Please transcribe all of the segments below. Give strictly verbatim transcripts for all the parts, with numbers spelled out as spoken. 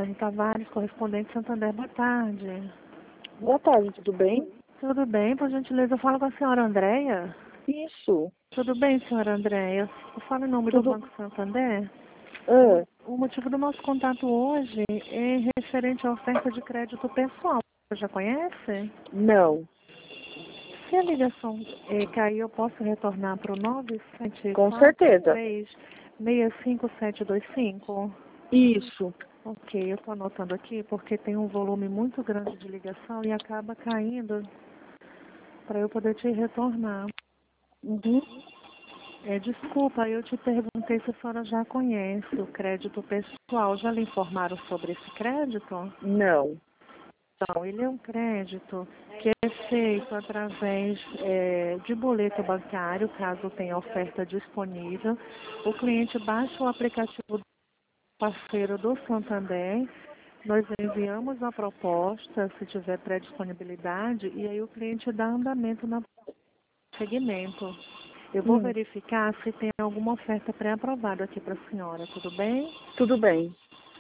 Antônio Tavares, correspondente Santander. Boa tarde. Boa tarde, tudo bem? Tudo bem, por gentileza, eu falo com a senhora Andréia. Isso. Tudo bem, senhora Andréia? Eu falo em nome Tudo... do Banco Santander. Ah, O motivo do nosso contato hoje é referente à oferta de crédito pessoal. Você já conhece? não. Se a ligação eh, cair, eu posso retornar para o nove sete Com quatro certeza. três seis cinco sete dois cinco? Isso. Ok, eu estou anotando aqui porque tem um volume muito grande de ligação e acaba caindo para eu poder te retornar. Uhum. É, desculpa, eu te perguntei se a senhora já conhece o crédito pessoal. Já lhe informaram sobre esse crédito? Não. Então, ele é um crédito que é feito através é, de boleto bancário, caso tenha oferta disponível. O cliente baixa o aplicativo do parceiro do Santander, nós enviamos a proposta, se tiver pré-disponibilidade, e aí o cliente dá andamento no segmento. Eu vou Hum, verificar se tem alguma oferta pré-aprovada aqui para a senhora, tudo bem? tudo bem.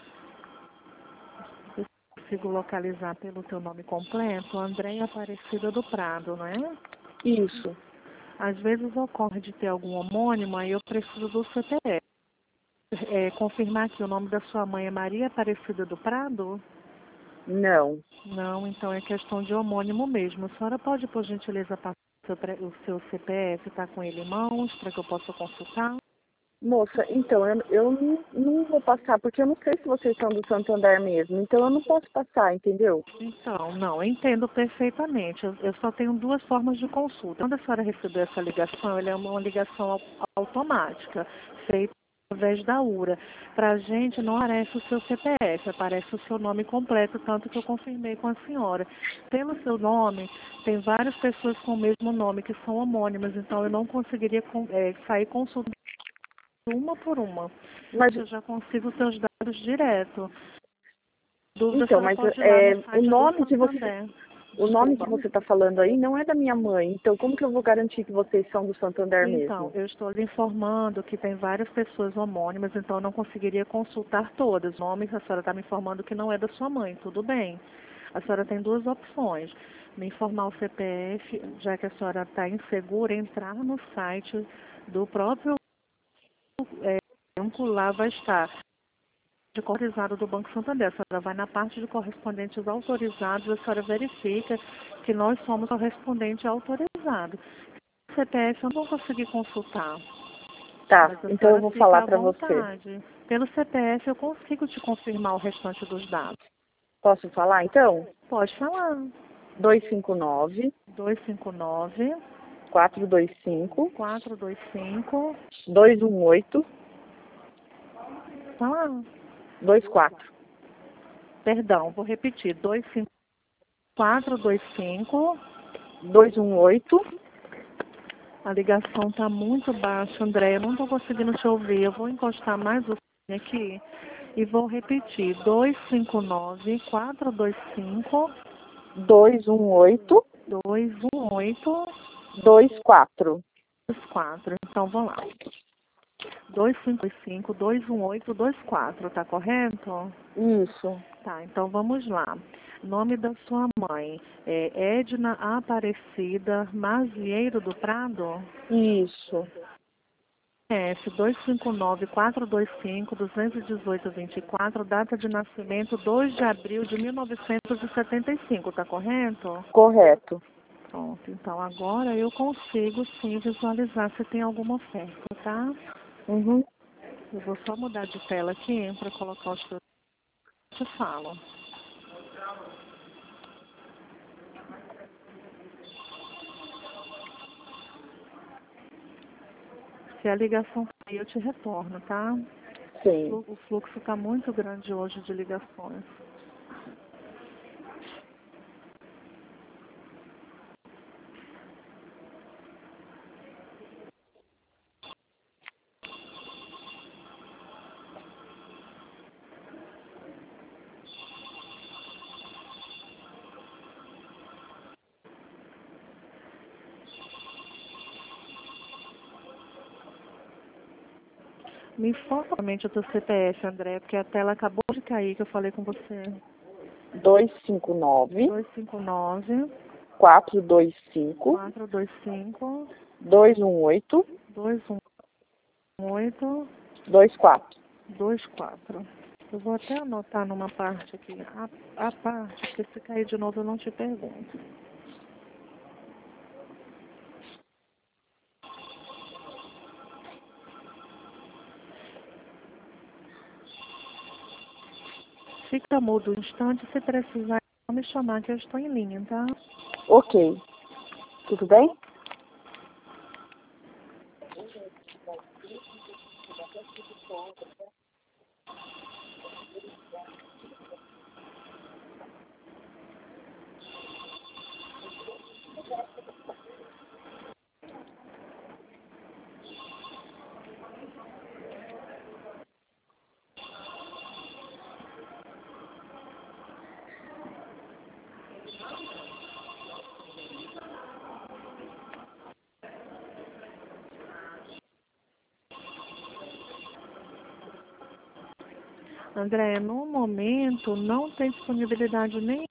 Eu consigo localizar pelo teu nome completo, Andréia Aparecida do Prado, não é? Isso. Às vezes ocorre de ter algum homônimo, aí eu preciso do C P F. É, confirmar que o nome da sua mãe é Maria Aparecida do Prado? Não. Não, então é questão de homônimo mesmo. A senhora pode, por gentileza, passar o seu, pre- o seu C P F, está com ele em mãos, para que eu possa consultar? Moça, então, eu, eu não, não vou passar, porque eu não sei se vocês são do Santander mesmo. Então, eu não posso passar, entendeu? Então, não, eu entendo perfeitamente. Eu, eu só tenho duas formas de consulta. Quando a senhora receber essa ligação, ela é uma ligação au- automática, feita através da U R A. Para a gente não aparece o seu C P F, aparece o seu nome completo, tanto que eu confirmei com a senhora. Pelo seu nome, tem várias pessoas com o mesmo nome que são homônimas, então eu não conseguiria con- eh, sair consultando uma por uma. Mas, Eu já consigo os seus dados direto. Dúvida, a então, senhora mas pode ir lá no é, o site do nome que você... Santander. O nome Desculpa. que você está falando aí não é da minha mãe. Então, como que eu vou garantir que vocês são do Santander Então, mesmo? eu estou lhe informando que tem várias pessoas homônimas, então eu não conseguiria consultar todas. Nomes, a senhora está me informando que não é da sua mãe, tudo bem. A senhora tem duas opções. Me informar o C P F, já que a senhora está insegura, entrar no site do próprio é, banco, lá vai estar de autorizado do Banco Santander. A senhora vai na parte de correspondentes autorizados, a senhora verifica que nós somos correspondente autorizado. O C P F eu não vou conseguir consultar, Tá, mas a então eu senhora vou fica falar à para você. vontade. Pelo C P F eu consigo te confirmar o restante dos dados. Posso falar, então? Pode falar. dois cinco nove, dois cinco nove, quatro dois cinco, quatro dois cinco. dois um oito, Fala. dois quatro. Perdão, vou repetir. dois cinco quatro dois cinco. dois um oito. A ligação está muito baixa, André. Eu não estou conseguindo te ouvir. Eu vou encostar mais o fone aqui e vou repetir. dois cinco nove, quatro dois cinco, dois um oito, dois um oito, dois quatro. dois quatro. Então, vamos lá. dois cinco cinco, dois um oito, dois quatro, tá correto? Isso, Tá, então vamos lá. Nome da sua mãe é Edna Aparecida Mazieiro do Prado? isso. S dois cinco nove, quatro dois cinco, dois um oito, dois quatro, data de nascimento dois de abril de mil novecentos e setenta e cinco, tá correto? Correto. Pronto, então agora eu consigo sim visualizar se tem alguma oferta, tá? Uhum. Eu vou só mudar de tela aqui para colocar os seus. Te falo. Se a ligação cair, eu te retorno, tá? O Sim. flu- o fluxo está muito grande hoje de ligações. Me informa somente o teu C P F, André, porque a tela acabou de cair que eu falei com você. dois cinco nove, dois cinco nove, quatro dois cinco, quatro dois cinco, dois um oito, dois um oito, dois quatro. dois quatro. Eu vou até anotar numa parte aqui. A, a parte, porque se cair de novo eu não te pergunto. Fica mudo um instante, se precisar me chamar que eu estou em linha, tá? Ok. Tudo bem? André, no momento não tem disponibilidade nem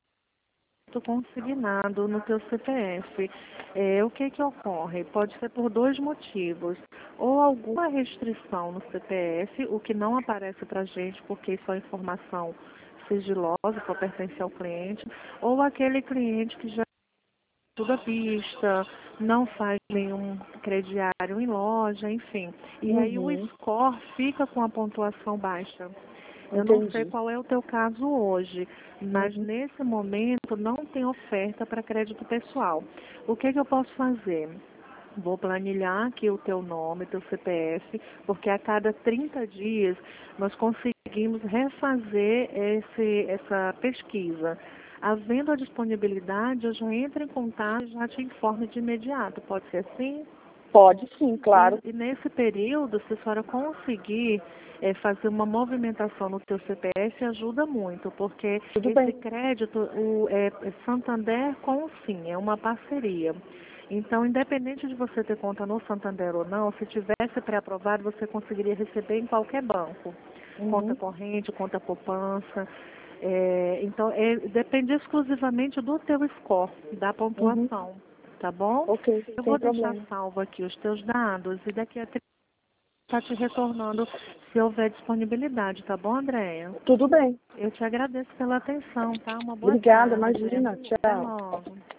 consignado no teu C P F. É, o que que ocorre? Pode ser por dois motivos. Ou alguma restrição no C P F, o que não aparece para a gente porque isso é informação sigilosa, só pertence ao cliente, ou aquele cliente que já tudo à vista, não faz nenhum crediário em loja, enfim. E aí o Uhum. score fica com a pontuação baixa. Eu não sei Entendi. qual é o teu caso hoje, mas Uhum. nesse momento não tem oferta para crédito pessoal. O que que eu posso fazer? Vou planilhar aqui o teu nome, teu C P F, porque a cada trinta dias nós conseguimos refazer esse, essa pesquisa. Havendo a disponibilidade, eu já entro em contato e já te informo de imediato. Pode ser assim? Pode sim, claro. E, e nesse período, se a senhora conseguir é, fazer uma movimentação no teu C P F, ajuda muito, porque Tudo esse bem. crédito, o é, é Santander com o Sim, é uma parceria. Então, independente de você ter conta no Santander ou não, se tivesse pré-aprovado, você conseguiria receber em qualquer banco. Conta Uhum. corrente, conta poupança. É, então, é, depende exclusivamente do teu score, da Uhum. pontuação, tá bom? Ok, Eu sem vou deixar problema. salvo aqui os teus dados e daqui a trinta está te retornando se houver disponibilidade, tá bom, Andréia? Tudo bem. Eu te agradeço pela atenção, tá? Uma boa Obrigada, tarde. imagina. Até Tchau. logo.